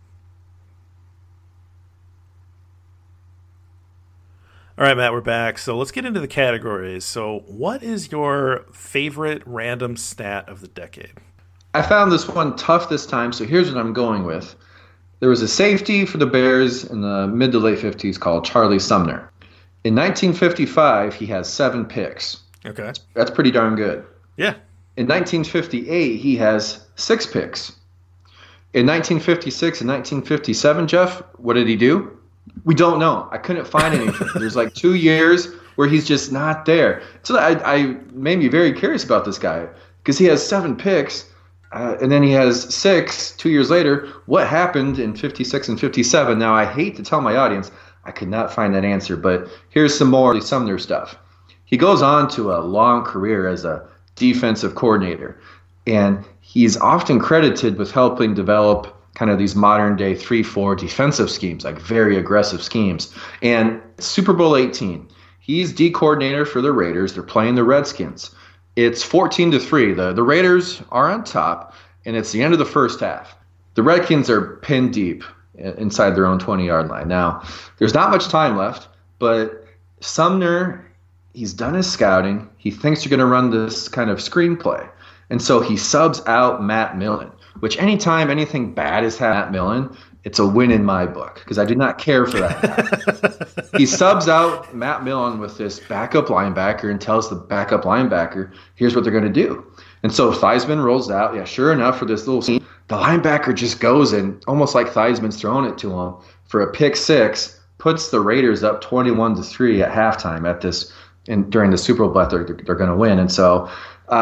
Speaker 2: All right, Matt, we're back. So let's get into the categories. So what is your favorite random stat of the decade?
Speaker 3: I found this one tough this time, so here's what I'm going with. There was a safety for the Bears in the mid to late 50s called Charlie Sumner. In 1955, he has 7 picks.
Speaker 2: Okay.
Speaker 3: That's pretty darn good.
Speaker 2: Yeah.
Speaker 3: In 1958, he has 6 picks. In 1956 and 1957, Jeff, what did he do? We don't know. I couldn't find anything. There's like 2 years where he's just not there. So I made me very curious about this guy because he has 7 picks, and then he has 6 2 years later. What happened in 56 and 57? Now, I hate to tell my audience, I could not find that answer, but here's some more Sumner stuff. He goes on to a long career as a defensive coordinator, and he's often credited with helping develop kind of these modern day 3-4 defensive schemes, like very aggressive schemes. And Super Bowl 18, he's D coordinator for the Raiders. They're playing the Redskins. It's 14-3. The Raiders are on top, and it's the end of the first half. The Redskins are pinned deep inside their own 20-yard line. Now, there's not much time left, but Sumner, he's done his scouting. He thinks you're going to run this kind of screenplay. And so he subs out Matt Millen, which anytime anything bad has happened to Matt Millen, it's a win in my book because I did not care for that. He subs out Matt Millen with this backup linebacker and tells the backup linebacker, here's what they're going to do. And so Theismann rolls out. Yeah, sure enough, for this little scene, the linebacker just goes and almost like Theismann's throwing it to him for a pick 6, puts the Raiders up 21-3 at halftime at this and during the Super Bowl they're going to win. And so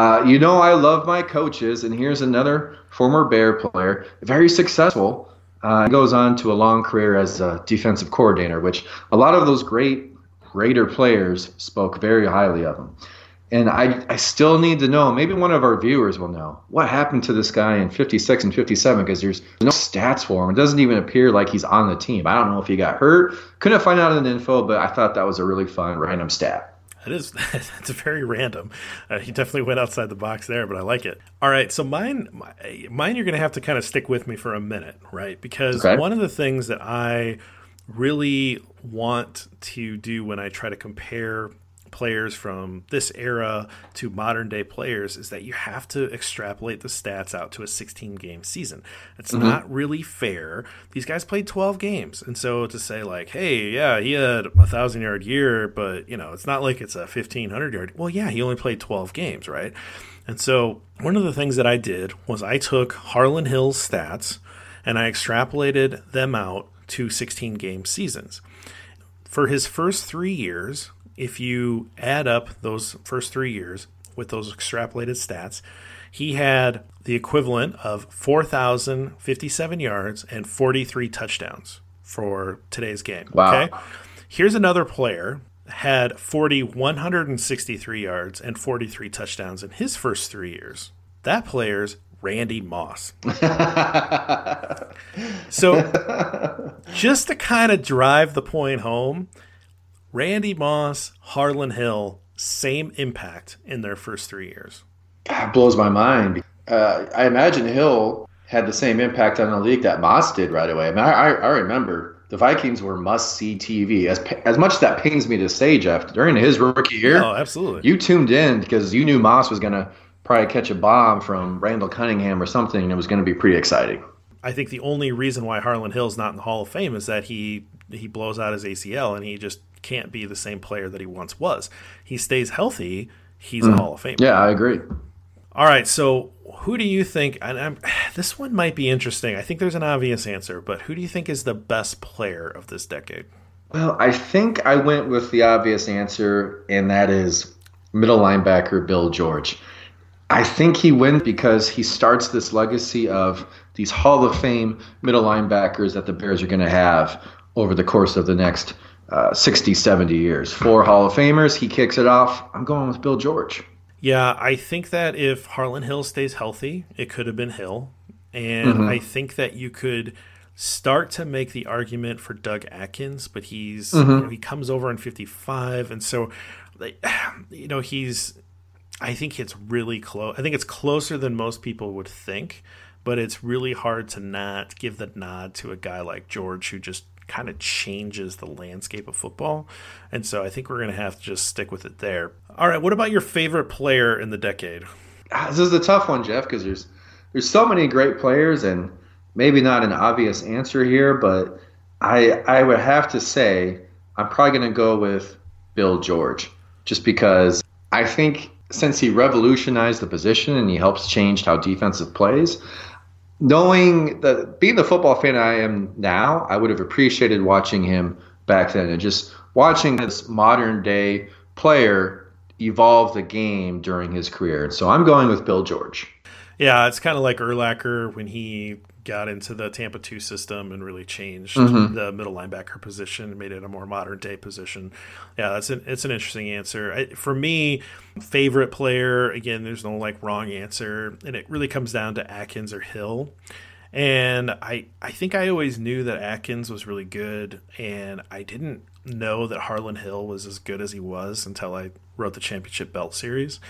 Speaker 3: I love my coaches, and here's another former Bear player, very successful. He goes on to a long career as a defensive coordinator, which a lot of those great Raider players spoke very highly of him. And I still need to know, maybe one of our viewers will know, what happened to this guy in 56 and 57, because there's no stats for him. It doesn't even appear like he's on the team. I don't know if he got hurt. Couldn't find out the info, but I thought that was a really fun random stat.
Speaker 2: It's very random. He definitely went outside the box there, but I like it. All right, so mine you're going to have to kind of stick with me for a minute, right? Because One of the things that I really want to do when I try to compare players from this era to modern day players is that you have to extrapolate the stats out to a 16-game season. It's not really fair. These guys played 12 games. And so to say like, hey, yeah, he had a 1,000-yard year, but it's not like it's a 1,500-yard. Well, yeah, he only played 12 games, right? And so one of the things that I did was I took Harlan Hill's stats and I extrapolated them out to 16-game seasons. For his first 3 years, if you add up those first 3 years with those extrapolated stats, he had the equivalent of 4,057 yards and 43 touchdowns for today's game.
Speaker 3: Wow.
Speaker 2: Okay? Here's another player had 163 yards and 43 touchdowns in his first 3 years. That player's Randy Moss. So just to kind of drive the point home, Randy Moss, Harlan Hill, same impact in their first 3 years.
Speaker 3: That blows my mind. I imagine Hill had the same impact on the league that Moss did right away. I mean, I remember the Vikings were must-see TV. As much as that pains me to say, Jeff, during his rookie year,
Speaker 2: Oh, absolutely.
Speaker 3: you tuned in because you knew Moss was going to probably catch a bomb from Randall Cunningham or something, and it was going to be pretty exciting.
Speaker 2: I think the only reason why Harlan Hill's not in the Hall of Fame is that he blows out his ACL and he just can't be the same player that he once was. He stays healthy, he's a Hall of Famer.
Speaker 3: Yeah, I agree.
Speaker 2: All right, so who do you think, this one might be interesting. I think there's an obvious answer, but who do you think is the best player of this decade?
Speaker 3: Well, I think I went with the obvious answer, and that is middle linebacker Bill George. I think he wins because he starts this legacy of these Hall of Fame middle linebackers that the Bears are going to have over the course of the next 60, 70 years. 4 Hall of Famers, he kicks it off. I'm going with Bill George.
Speaker 2: Yeah, I think that if Harlan Hill stays healthy, it could have been Hill. And I think that you could start to make the argument for Doug Atkins, but he's he comes over in 55, and so I think it's really close. I think it's closer than most people would think, but it's really hard to not give the nod to a guy like George who just kind of changes the landscape of football. And so I think we're going to have to just stick with it there. All right, what about your favorite player in the decade?
Speaker 3: This is a tough one, Jeff, because there's so many great players, and maybe not an obvious answer here, but I would have to say I'm probably going to go with Bill George, just because I think since he revolutionized the position and he helps change how defensive plays, knowing that being the football fan I am now, I would have appreciated watching him back then and just watching this modern day player evolve the game during his career. So I'm going with Bill George.
Speaker 2: Yeah, it's kind of like Urlacher when he got into the Tampa 2 system and really changed the middle linebacker position and made it a more modern day position. Yeah, it's an interesting answer. For me, favorite player, again, there's no wrong answer, and it really comes down to Atkins or Hill. And I think I always knew that Atkins was really good, and I didn't know that Harlan Hill was as good as he was until I wrote the Championship Belt series.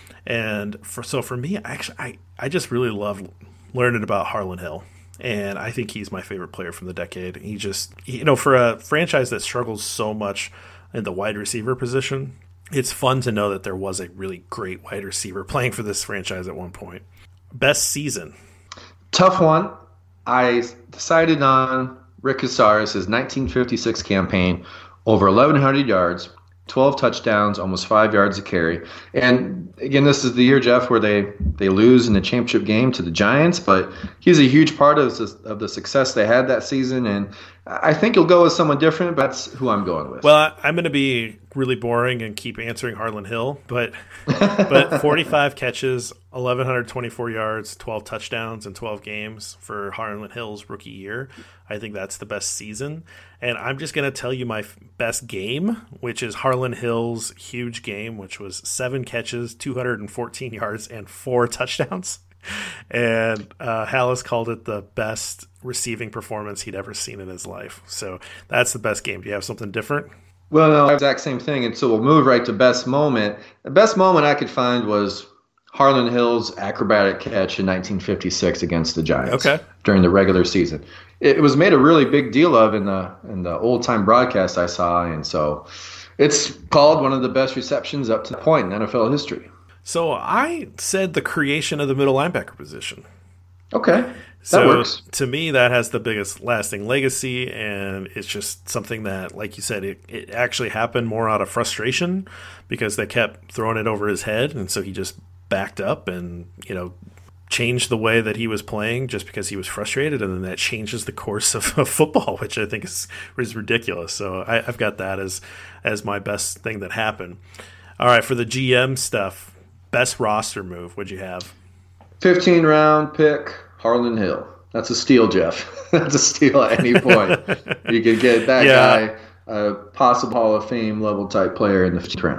Speaker 2: And for me, I just really love learning about Harlan Hill, and I think he's my favorite player from the decade. He just, for a franchise that struggles so much in the wide receiver position, it's fun to know that there was a really great wide receiver playing for this franchise at one point. Best season.
Speaker 3: Tough one. I decided on Rick Casares' 1956 campaign, over 1,100 yards, 12 touchdowns, almost 5 yards a carry. And again, this is the year, Jeff, where they lose in the championship game to the Giants, but he's a huge part of the success they had that season. And I think you'll go with someone different, but that's who I'm going with.
Speaker 2: Well, I'm going to be really boring and keep answering Harlan Hill, but 45 catches, 1,124 yards, 12 touchdowns in 12 games for Harlan Hill's rookie year. I think that's the best season. And I'm just going to tell you my best game, which is Harlan Hill's huge game, which was 7 catches, 214 yards, and 4 touchdowns. And Hallis called it the best receiving performance he'd ever seen in his life. So that's the best game. Do you have something different?
Speaker 3: Well, no, exact same thing. And so we'll move right to best moment. The best moment I could find was Harlan Hill's acrobatic catch in 1956 against the Giants during the regular season. It was made a really big deal of in the old time broadcast I saw, and so it's called one of the best receptions up to the point in NFL history.
Speaker 2: So I said the creation of the middle linebacker position.
Speaker 3: Okay, that works.
Speaker 2: To me, that has the biggest lasting legacy, and it's just something that, like you said, it actually happened more out of frustration because they kept throwing it over his head, and so he just backed up and changed the way that he was playing just because he was frustrated, and then that changes the course of football, which I think is ridiculous. So I've got that as my best thing that happened. All right, for the GM stuff, best roster move, what'd you have?
Speaker 3: 15-round pick, Harlan Hill. That's a steal, Jeff. That's a steal at any point. You could get that guy, a possible Hall of Fame level type player in the 15th round.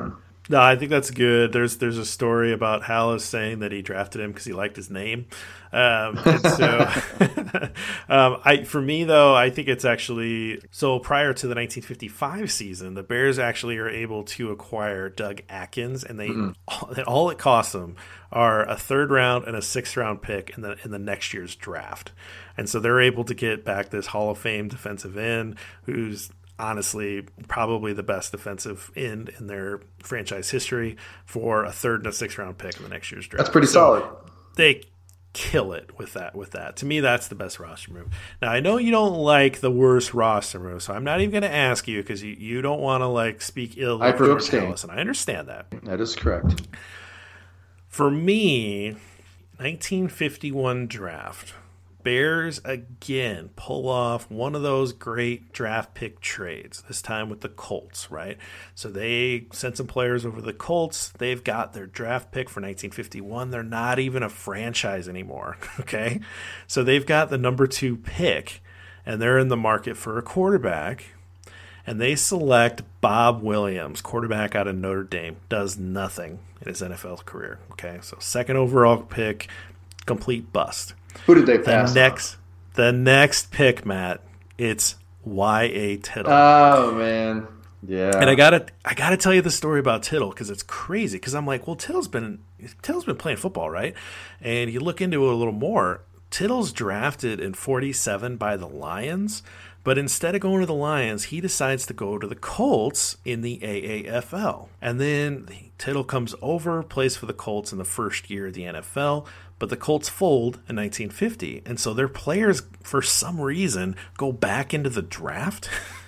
Speaker 2: No, I think that's good. There's a story about Halas saying that he drafted him because he liked his name. And so, for me though, I think it's actually so. Prior to the 1955 season, the Bears actually are able to acquire Doug Atkins, and all it costs them are a 3rd round and a 6th round pick in the next year's draft, and so they're able to get back this Hall of Fame defensive end who's honestly probably the best defensive end in their franchise history for a 3rd and a 6th round pick in the next year's draft.
Speaker 3: That's pretty solid.
Speaker 2: They kill it with that. To me, that's the best roster move. Now, I know you don't like the worst roster move, so I'm not even going to ask you because you don't want to like speak ill of George Halas, and I understand that.
Speaker 3: That is correct.
Speaker 2: For me, 1951 draft. Bears again pull off one of those great draft pick trades, this time with the Colts, right? So they sent some players over the Colts. They've got their draft pick for 1951. They're not even a franchise anymore, okay? So they've got the number 2 pick, and they're in the market for a quarterback, and they select Bob Williams, quarterback out of Notre Dame, does nothing in his NFL career, okay? So 2nd overall pick, complete bust.
Speaker 3: Who did they pass?
Speaker 2: The next pick, Matt, it's Y.A. Tittle.
Speaker 3: Oh man, yeah.
Speaker 2: And I gotta tell you the story about Tittle because it's crazy. Because I'm like, well, Tittle's been playing football, right? And you look into it a little more. Tittle's drafted in 47 by the Lions, but instead of going to the Lions, he decides to go to the Colts in the AAFL. And then Tittle comes over, plays for the Colts in the first year of the NFL, but the Colts fold in 1950. And so their players, for some reason, go back into the draft.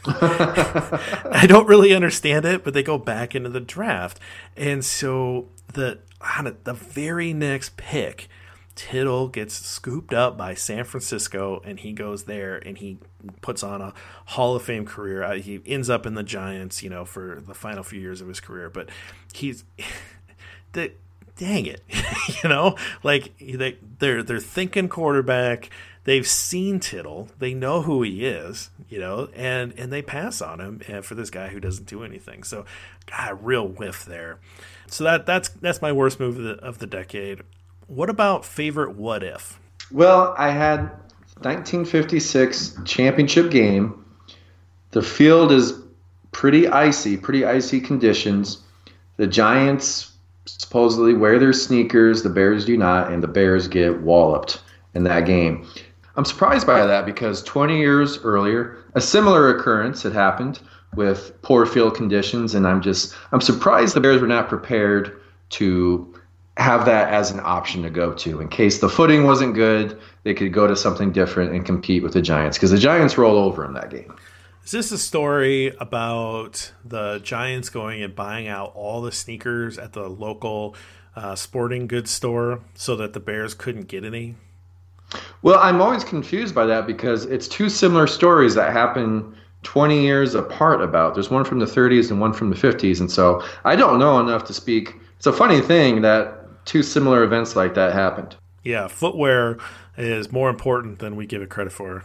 Speaker 2: I don't really understand it, but they go back into the draft. And so the very next pick, Tittle gets scooped up by San Francisco, and he goes there and he puts on a Hall of Fame career. He ends up in the Giants, for the final few years of his career. But he's dang it, they're thinking quarterback. They've seen Tittle, they know who he is, and they pass on him for this guy who doesn't do anything. So, God, real whiff there. So that's my worst move of the decade. What about favorite what if?
Speaker 3: Well, I had 1956 championship game. The field is pretty icy conditions. The Giants supposedly wear their sneakers, the Bears do not, and the Bears get walloped in that game. I'm surprised by that because 20 years earlier, a similar occurrence had happened with poor field conditions, and I'm surprised the Bears were not prepared to have that as an option to go to. In case the footing wasn't good, they could go to something different and compete with the Giants, because the Giants roll over in that game.
Speaker 2: Is this a story about the Giants going and buying out all the sneakers at the local sporting goods store so that the Bears couldn't get any?
Speaker 3: Well, I'm always confused by that because it's two similar stories that happen 20 years apart about. There's one from the 30s and one from the 50s, and so I don't know enough to speak. It's a funny thing that two similar events like that happened.
Speaker 2: Yeah, footwear is more important than we give it credit for.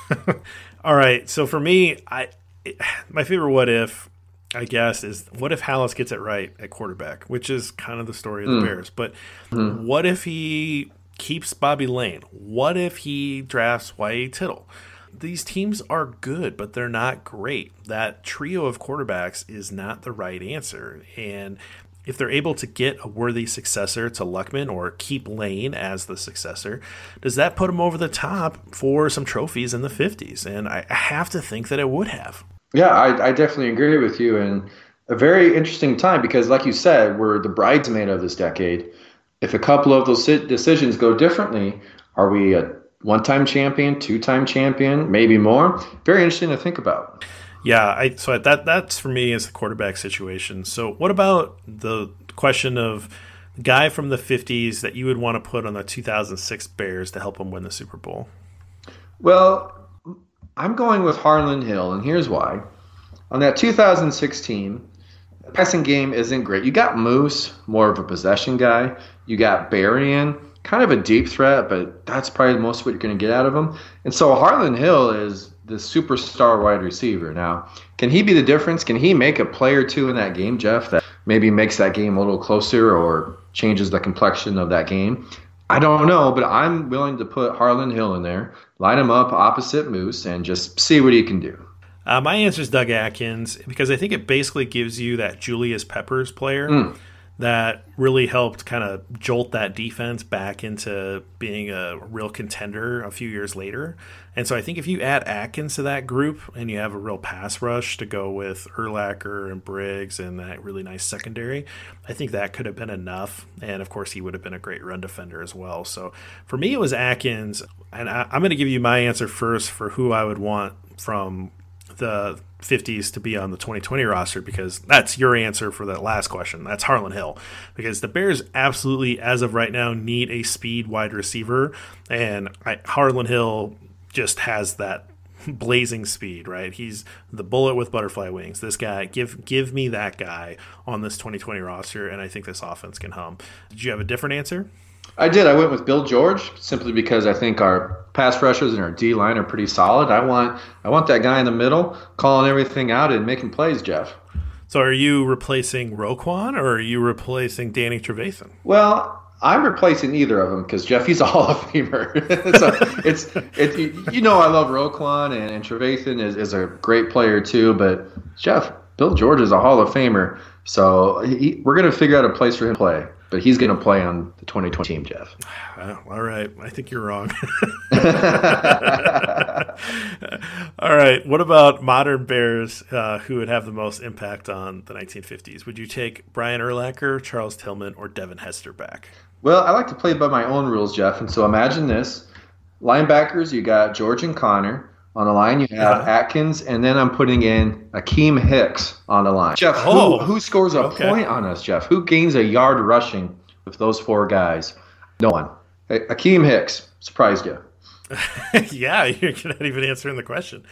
Speaker 2: All right, so for me, my favorite what if, I guess, is what if Halas gets it right at quarterback, which is kind of the story of the Bears. But what if he keeps Bobby Lane? What if he drafts Y.A. Tittle? These teams are good, but they're not great. That trio of quarterbacks is not the right answer. And if they're able to get a worthy successor to Luckman or keep Lane as the successor, does that put him over the top for some trophies in the 50s? And I have to think that it would have.
Speaker 3: Yeah, I definitely agree with you. And a very interesting time because, like you said, we're the bridesmaid of this decade. If a couple of those decisions go differently, are we a one-time champion, two-time champion, maybe more? Very interesting to think about.
Speaker 2: Yeah, so that's for me is the quarterback situation. So what about the question of the guy from the 50s that you would want to put on the 2006 Bears to help them win the Super Bowl?
Speaker 3: Well, I'm going with Harlan Hill, and here's why. On that 2016, the passing game isn't great. You got Moose, more of a possession guy. You got Berrien, kind of a deep threat, but that's probably most of what you're going to get out of him. And so Harlan Hill is the superstar wide receiver. Now, can he be the difference? Can he make a play or two in that game, Jeff, that maybe makes that game a little closer or changes the complexion of that game. I don't know, but I'm willing to put Harlan Hill in there, line him up opposite Moose, and just see what he can do.
Speaker 2: My answer is Doug Atkins, because I think it basically gives you that Julius Peppers player that really helped kind of jolt that defense back into being a real contender a few years later. And so I think if you add Atkins to that group and you have a real pass rush to go with Urlacher and Briggs and that really nice secondary, I think that could have been enough. And of course, he would have been a great run defender as well. So for me, it was Atkins. And I'm going to give you my answer first for who I would want from the 50s to be on the 2020 roster, because that's your answer for that last question. That's Harlan Hill, because the Bears absolutely, as of right now, need a speed wide receiver, and Harlan Hill just has that blazing speed, right? He's the bullet with butterfly wings. This guy, give me that guy on this 2020 roster, and I think this offense can hum. Did you have a different answer?
Speaker 3: I did. I went with Bill George simply because I think our pass rushers and our D line are pretty solid. I want that guy in the middle calling everything out and making plays, Jeff.
Speaker 2: So are you replacing Roquan or are you replacing Danny Trevathan?
Speaker 3: Well, I'm replacing either of them because Jeff, he's a Hall of Famer. So I love Roquan and Trevathan is a great player too, but Jeff, Bill George is a Hall of Famer. So we're going to figure out a place for him to play. But he's going to play on the 2020 team, Jeff.
Speaker 2: All right. I think you're wrong. All right. What about modern Bears who would have the most impact on the 1950s? Would you take Brian Urlacher, Charles Tillman, or Devin Hester back?
Speaker 3: Well, I like to play by my own rules, Jeff. And so imagine this. Linebackers, you got George and Connor. On the line, you have Atkins, and then I'm putting in Akeem Hicks on the line. Jeff, who scores a point on us, Jeff? Who gains a yard rushing with those four guys? No one. Hey, Akeem Hicks. Surprised you.
Speaker 2: Yeah, you're not even answering the question.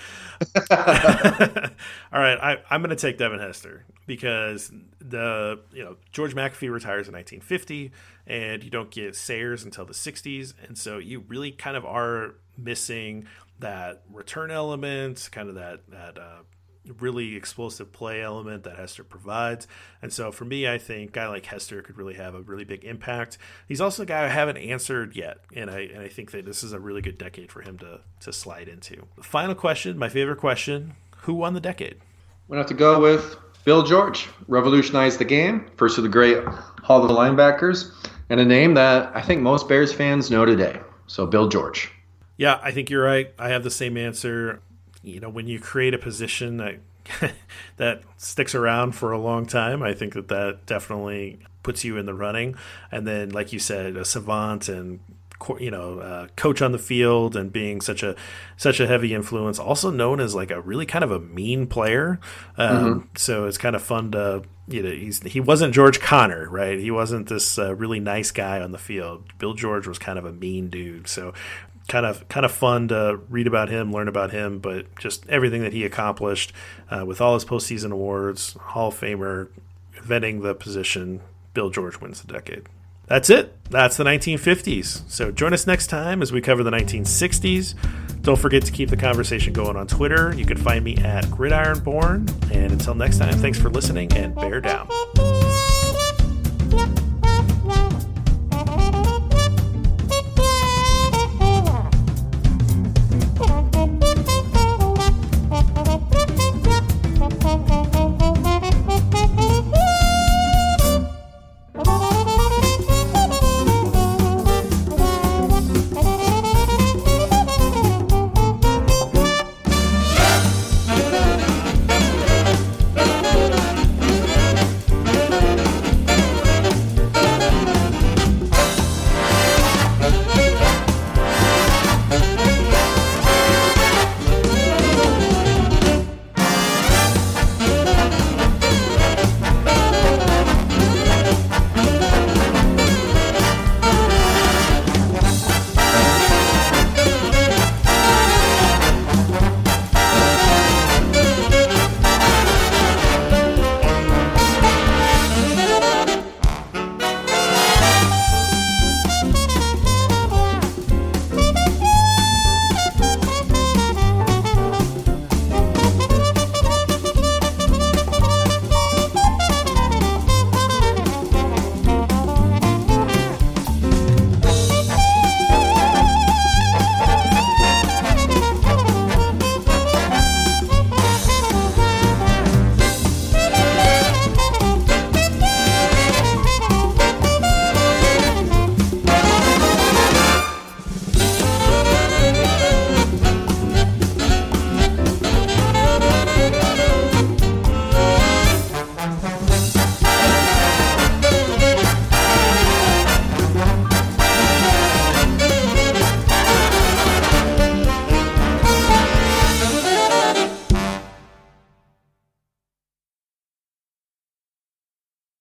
Speaker 2: All right, I'm going to take Devin Hester because George McAfee retires in 1950, and you don't get Sayers until the 60s, and so you really kind of are missing that return element, kind of that really explosive play element that Hester provides. And so for me, I think a guy like Hester could really have a really big impact. He's also a guy I haven't answered yet, and I think that this is a really good decade for him to slide into. The final question, my favorite question, who won the decade?
Speaker 3: We're going to have to go with Bill George. Revolutionized the game, first of the great Hall of Linebackers, and a name that I think most Bears fans know today. So Bill George.
Speaker 2: Yeah, I think you're right. I have the same answer. When you create a position that sticks around for a long time, I think that definitely puts you in the running. And then, like you said, a savant and coach on the field and being such a heavy influence, also known as like a really kind of a mean player. So it's kind of fun to he wasn't George Connor, right? He wasn't this really nice guy on the field. Bill George was kind of a mean dude. So kind of fun to read about him, learn about him, but just everything that he accomplished with all his postseason awards, Hall of Famer, inventing the position, Bill George wins the decade. That's it. That's the 1950s. So join us next time as we cover the 1960s. Don't forget to keep the conversation going on Twitter. You can find me at GridironBorn. And until next time, thanks for listening and bear down.